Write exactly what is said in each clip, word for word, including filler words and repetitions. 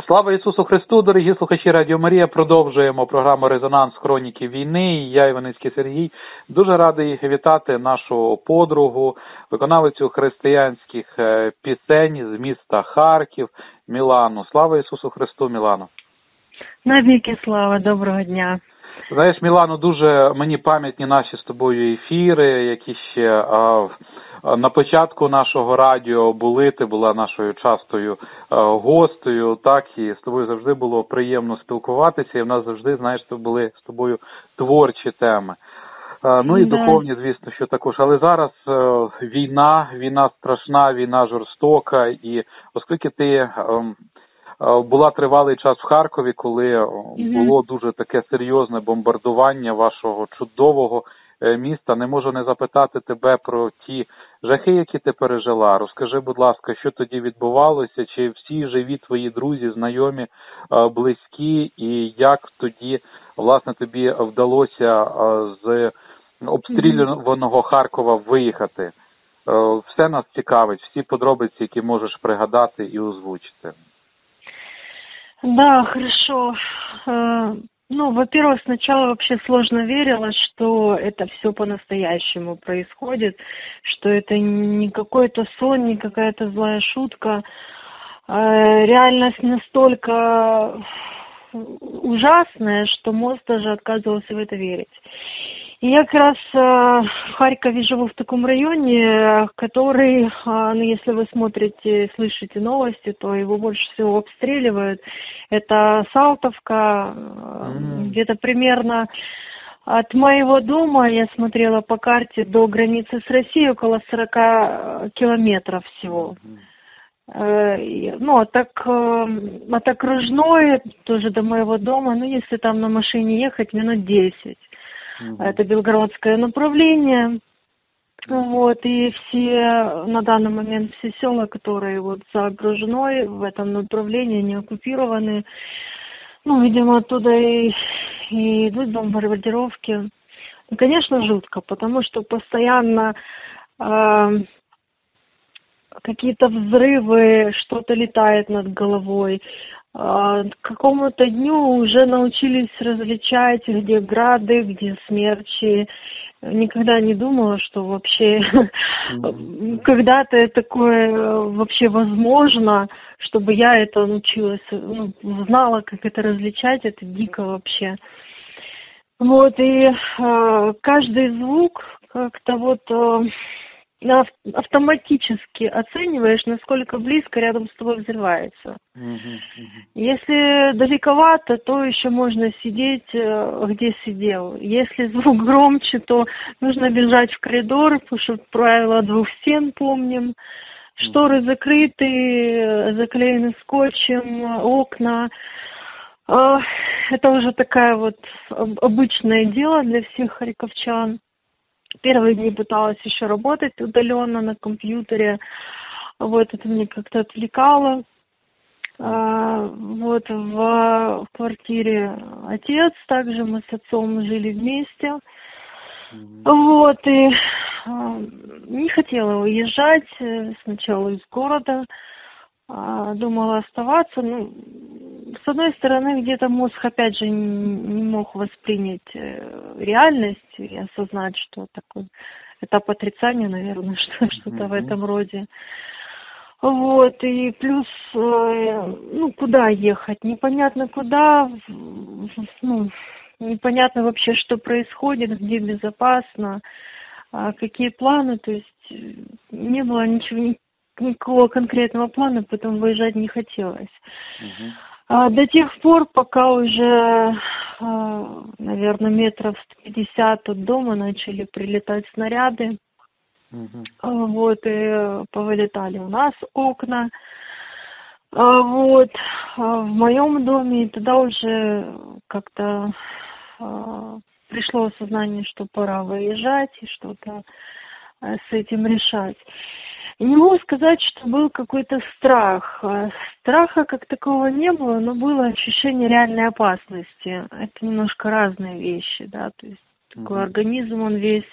Слава Ісусу Христу, дорогі слухачі Радіо Марія. Продовжуємо програму «Резонанс. Хроніки війни». Я, Іваницький Сергій, дуже радий вітати нашу подругу, виконавицю християнських пісень з міста Харків Мілану. Слава Ісусу Христу, Мілано. Навіки слава, доброго дня. Знаєш, Мілано, дуже мені пам'ятні наші з тобою ефіри, які ще а, на початку нашого радіо були. Ти була нашою частою а, гостею, так, і з тобою завжди було приємно спілкуватися, і в нас завжди, знаєш, то були з тобою творчі теми. А, ну і да. Духовні, звісно, що також. Але зараз а, війна, війна страшна, війна жорстока, і оскільки ти... А, була тривалий час в Харкові, коли було дуже таке серйозне бомбардування вашого чудового міста. Не можу не запитати тебе про ті жахи, які ти пережила. Розкажи, будь ласка, що тоді відбувалося, чи всі живі твої друзі, знайомі, близькі, і як тоді, власне, тобі вдалося з обстрілюваного Харкова виїхати? Все нас цікавить, всі подробиці, які можеш пригадати і озвучити. Да, хорошо. Ну, во-первых, сначала вообще сложно верилось, что это все по-настоящему происходит, что это не какой-то сон, не какая-то злая шутка. Реальность настолько ужасная, что мозг даже отказывался в это верить. И я как раз в Харькове живу в таком районе, который, ну, если вы смотрите, слышите новости, то его больше всего обстреливают. Это Салтовка, mm. где-то примерно от моего дома, я смотрела по карте, до границы с Россией около сорок километров всего. Mm. Ну, а так, от окружной, тоже до моего дома, ну, если там на машине ехать, минут десять. Mm-hmm. Это белгородское направление. Вот, и все, на данный момент все села, которые вот за окружной в этом направлении, не оккупированы. Ну, видимо, оттуда и, и идут бомбардировки. И, конечно, жутко, потому что постоянно э, какие-то взрывы, что-то летает над головой. К какому-то дню уже научились различать, где грады, где смерчи. Никогда не думала, что вообще mm-hmm. когда-то такое вообще возможно, чтобы я это научилась, ну, знала, как это различать, это дико вообще. Вот, и э, каждый звук как-то вот... Э, автоматически оцениваешь, насколько близко рядом с тобой взрывается. Uh-huh, uh-huh. Если далековато, то еще можно сидеть, где сидел. Если звук громче, то нужно бежать в коридор, потому что правило двух стен помним. Шторы uh-huh. закрыты, заклеены скотчем, окна. Это уже такая вот обычное дело для всех харьковчан. Первые дни пыталась еще работать удаленно на компьютере. Вот это меня как-то отвлекало. А, вот в, в квартире отец, также мы с отцом жили вместе. Mm-hmm. Вот, и а, не хотела уезжать сначала из города. А, думала оставаться. Ну, с одной стороны, где-то мозг опять же не мог воспринять реальность и осознать, что такой этап отрицания, наверное, что, что-то mm-hmm. в этом роде. Вот, и плюс, ну, куда ехать? Непонятно куда, ну, непонятно вообще, что происходит, где безопасно, какие планы, то есть не было ничего, никакого конкретного плана, поэтому выезжать не хотелось. Mm-hmm. До тех пор, пока уже, наверное, метров сто пятьдесят от дома начали прилетать снаряды. Uh-huh. Вот, и повылетали у нас окна. Вот, в моем доме, и тогда уже как-то пришло осознание, что пора выезжать и что-то с этим решать. Не могу сказать, что был какой-то страх. Страха как такового не было, но было ощущение реальной опасности. Это немножко разные вещи, да, то есть mm-hmm. такой организм, он весь,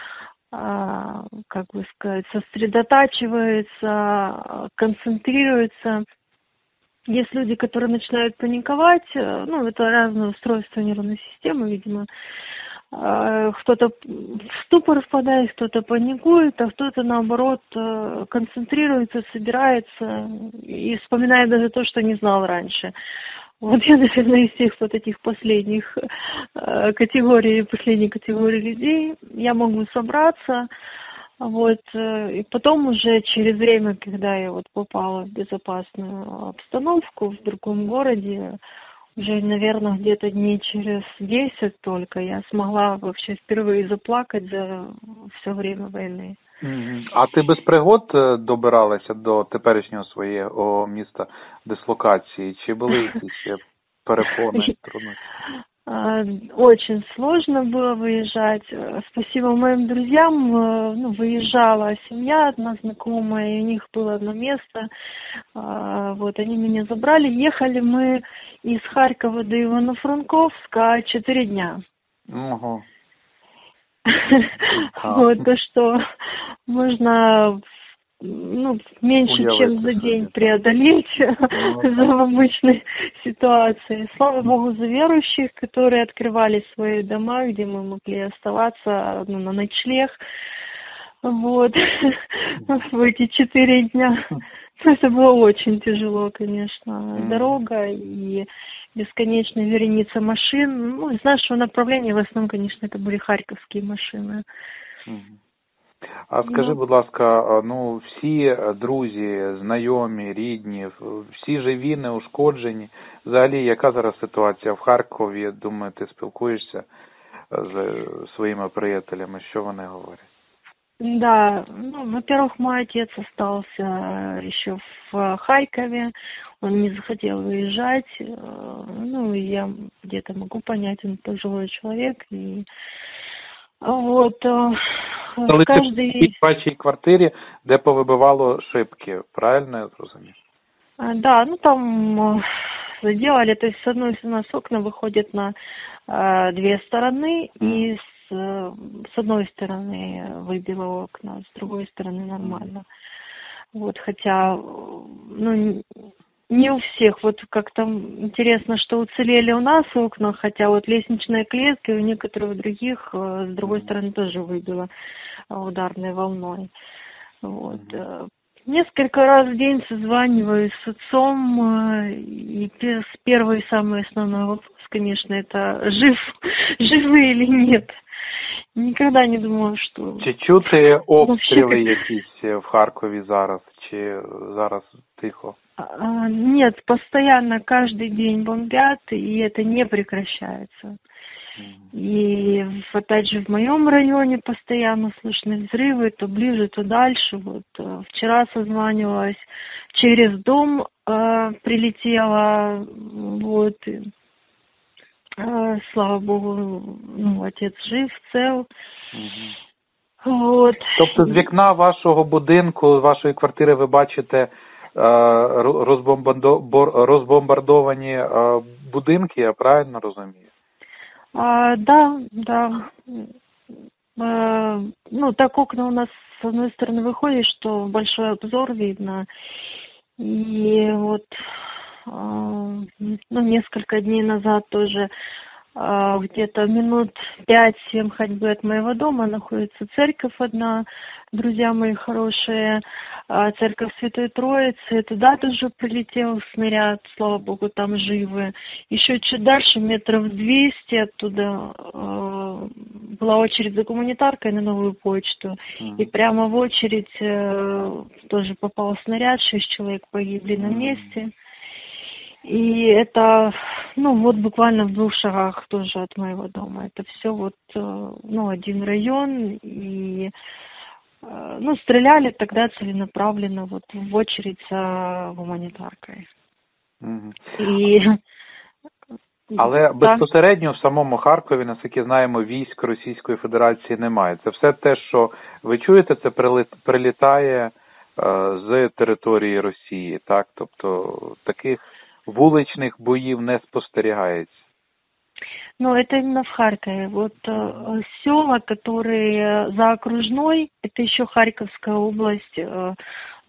а, как бы сказать, сосредотачивается, концентрируется Есть люди, которые начинают паниковать, ну, это разные устройства нервной системы, видимо. Кто-то в ступор впадает, кто-то паникует, а кто-то, наоборот, концентрируется, собирается и вспоминает даже то, что не знал раньше. Вот я, наверное, из всех вот этих последних категорий, последней категории людей, я могу собраться, вот, и потом уже через время, когда я вот попала в безопасную обстановку в другом городе, уже, наверное, где-то дней через десять только я смогла вообще впервые заплакать за все время войны. А ти без пригод добиралася до теперішнього свого міста дислокації? Чи були якісь перепони, трудності? Очень сложно было выезжать. Спасибо моим друзьям. Ну, выезжала семья одна знакомая, и у них было одно место. Вот, они меня забрали. Ехали мы из Харькова до Ивано-Франковска четыре дня. Угу. Вот, то, что можно, ну, меньше, Уявить чем за день преодолеть в обычной ситуации. Слава Богу за верующих, которые открывали свои дома, где мы могли оставаться, ну, на ночлег. Вот. В эти четыре дня. Это было очень тяжело, конечно. Дорога и бесконечная вереница машин. Ну, из нашего направления в основном, конечно, это были харьковские машины. А скажи, будь ласка, ну, всі друзі, знайомі, рідні, всі живі, неушкоджені? Взагалі, яка зараз ситуація в Харкові? Думаю, ти спілкуєшся з своїми приятелями, що вони говорять? Да, ну, во-первых, мой отец остался еще в Харькове, он не захотел выезжать, ну, я где-то могу понять, он пожилой человек, и вот, Коли каждый... ти в вашій квартирі, де повибивало шибки, правильно я зрозумів? Да, ну, там заделали, то есть с одной у нас окна выходят на э, две стороны, mm. и с, с одной стороны выбило окна, с другой стороны нормально. Mm. Вот, хотя, ну, не у всех, вот как-то интересно, что уцелели у нас окна, хотя вот лестничная клетка у некоторых других с другой mm. стороны тоже выбило ударной волной. Вот. Mm. Несколько раз в день созваниваюсь с отцом, и первый самый основной вопрос, конечно, это жив, живы или нет. Никогда не думала, что... Чи чути обстріли якісь в Харкові зараз, чи зараз тихо? А, нет, постоянно, каждый день бомбят, и это не прекращается. И опять же в моем районе постоянно слышны взрывы, то ближе, то дальше. Вот вчера созванивалась, через дом э, прилетела, вот. Э, слава Богу, ну, отец жив, цел. Угу. Вот. Тобто з вікна вашого будинку, вашої квартири ви бачите розбомбардовані будинки, я правильно розумію? А, да, да. А, ну, так окна у нас с одной стороны выходит, что большой обзор видно. И вот, а, ну, несколько дней назад тоже а, где-то минут пять-семь ходьбы от моего дома находится церковь одна, друзья мои хорошие, а, церковь Святой Троицы, туда тоже прилетел снаряд, слава Богу, там живы. Еще чуть дальше, метров двести оттуда, э, была очередь за гуманитаркой на Новую почту, mm-hmm. и прямо в очередь э, тоже попал снаряд, шесть человек погибли mm-hmm. на месте. И это, ну, вот буквально в двух шагах тоже от моего дома. Это все вот, ну, один район, и, ну, стреляли тогда целенаправленно вот в очередь за гуманитаркой. Mm-hmm. І... Але так. Безпосередньо в самому Харкові, наскільки знаємо, військ Російської Федерації немає. Це все те, що ви чуєте, це прилітає е, з території Росії, так? Тобто таких вуличних боїв не спостерігається. Ну, это именно в Харькове. Вот э, села, которые за окружной, это еще Харьковская область, э,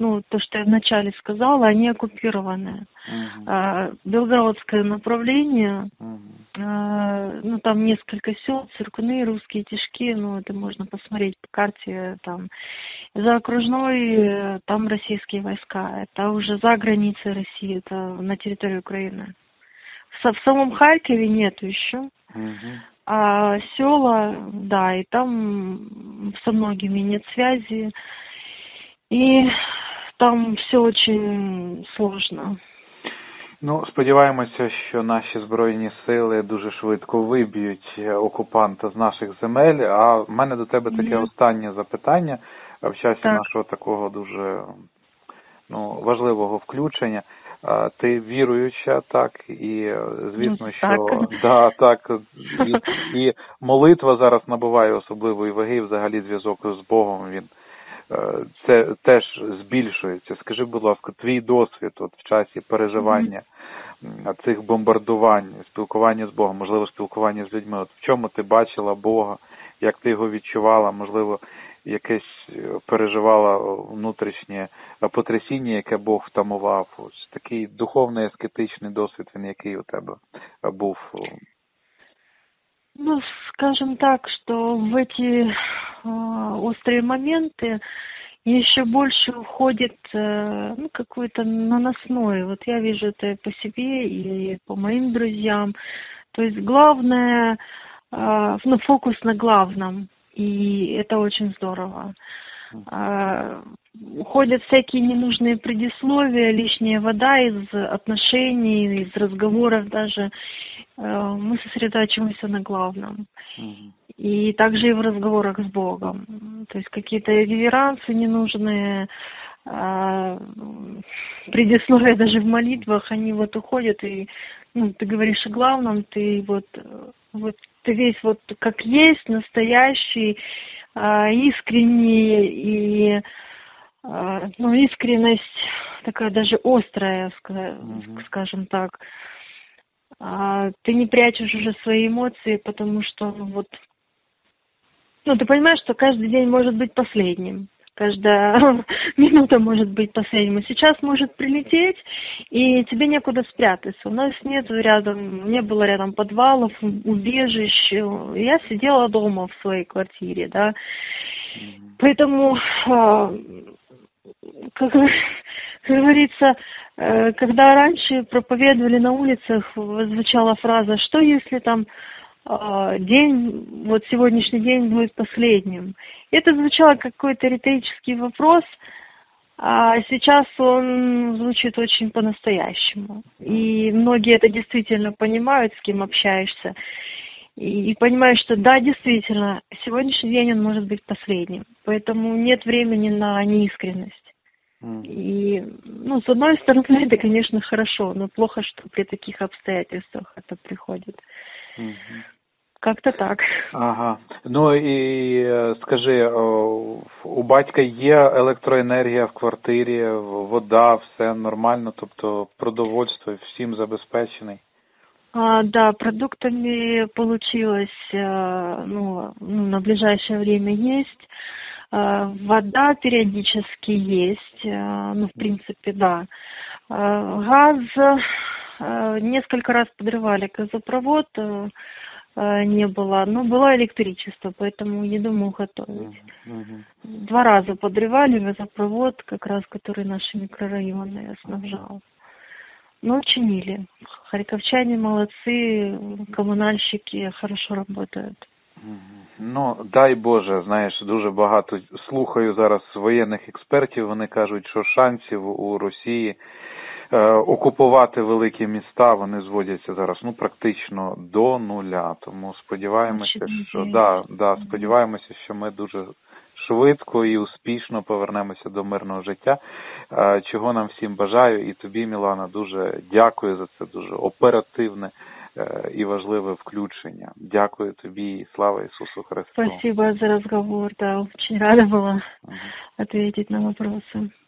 ну, то, что я вначале сказала, они оккупированы. Мгм. А, Белгородское направление, Мгм. а, ну, там несколько сел, Циркуны, Русские Тишки, ну, это можно посмотреть по карте, там, за окружной, э, там российские войска, это уже за границей России, это на территории Украины. В, в самом Харькове нету еще. Мгм. А села, да, и там со многими нет связи. И там все очень сложно. Ну, сподіваємося, що наші Збройні сили дуже швидко виб'ють окупанта з наших земель. А в мене до тебе таке Мгм. останнє запитання в часі Так. нашого такого дуже ну, важливого включення. А, Ти віруюча, так, і звісно, Ну, що так. да, так, і, і молитва зараз набуває особливої ваги, і взагалі зв'язок з Богом, він е, це теж збільшується. Скажи, будь ласка, твій досвід от в часі переживання м, цих бомбардувань, спілкування з Богом, можливо, спілкування з людьми. От в чому ти бачила Бога, як ти його відчувала, можливо, якесь е, переживала внутрішнє потрясіння, яке Бог втамував. Ось такий духовний аскетичний досвід, він який у тебе був? Ну, скажем так, что в эти э, острые моменты еще больше уходит э, ну, какой-то наносной. Вот я вижу это по себе и по моим друзьям. То есть главное, э, ну, фокус на главном. И это очень здорово. Э, уходят всякие ненужные предисловия, лишняя вода из отношений, из разговоров даже. Э, мы сосредотачиваемся на главном. Мгм. И также и в разговорах с Богом. То есть какие-то реверансы ненужные, а, предисловия даже в молитвах, они вот уходят, и ну, ты говоришь о главном, ты вот, вот ты весь вот как есть, настоящий, а, искренний, и а, ну, искренность такая даже острая, ска- Мгм. скажем так. А, ты не прячешь уже свои эмоции, потому что ну, вот ну, ты понимаешь, что каждый день может быть последним. Каждая минута может быть последним. И сейчас может прилететь, и тебе некуда спрятаться. У нас нет рядом, не было рядом подвалов, убежищ. Я сидела дома в своей квартире, да. Мгм. Поэтому, а, как, как говорится, э, когда раньше проповедовали на улицах, звучала фраза, что если там а, день, вот сегодняшний день будет последним. Это звучало как какой-то риторический вопрос, а сейчас он звучит очень по-настоящему. И многие это действительно понимают, с кем общаешься. И, и понимают, что да, действительно, сегодняшний день он может быть последним. Поэтому нет времени на неискренность. Мгм. И, ну, с одной стороны, это, конечно, хорошо, но плохо, что при таких обстоятельствах это приходит. Мгм. Как-то так. Ага. Ну і е, скажи, о, у батька є електроенергія в квартирі, в- вода, все нормально, тобто продовольство всім забезпечений? А, да, продуктами получилось, э, ну, ну, на ближайшее время есть. Э, Вода периодически есть, э, ну, в принципе, да. Э, Газ, э, несколько раз подрывали газопровод, э, э, не было, но было электричество, поэтому еду мы готовить. Мгм. Два раза подрывали газопровод, как раз который наши микрорайоны снабжал. Но чинили. Харьковчане молодцы, коммунальщики хорошо работают. Мгм. Ну, дай Боже, знаєш, дуже багато слухаю зараз воєнних експертів, вони кажуть, що шансів у Росії е, окупувати великі міста, вони зводяться зараз, ну, практично до нуля. Тому сподіваємося, Очень що надеюсь. да, да, сподіваємося, що ми дуже швидко і успішно повернемося до мирного життя, е, чого нам всім бажаю. І тобі, Мілана, дуже дякую за це дуже оперативне е, і важливе включення. Дякую тобі і слава Ісусу Христу. Спасибо за разговор, да, очень рада была Мгм. ответить на вопросы.